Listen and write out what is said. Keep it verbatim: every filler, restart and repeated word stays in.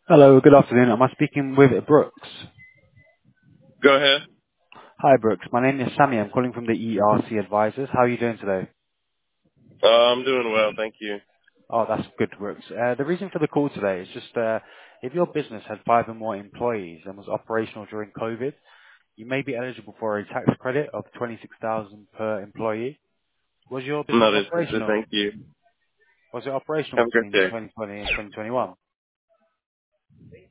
Hello, good afternoon. Am I speaking with Brooks? Go ahead. Hi, Brooks. My name is Sammy. I'm calling from the E R C Advisors. How are you doing today? Uh, I'm doing well, thank you. Oh, that's good, Brooks. Uh, The reason for the call today is just, uh, if your business had five or more employees and was operational during COVID, you may be eligible for a tax credit of twenty-six thousand per employee. Was your business Not interested, operational? thank you. Was it operational Have a good between day. twenty twenty and twenty twenty-one?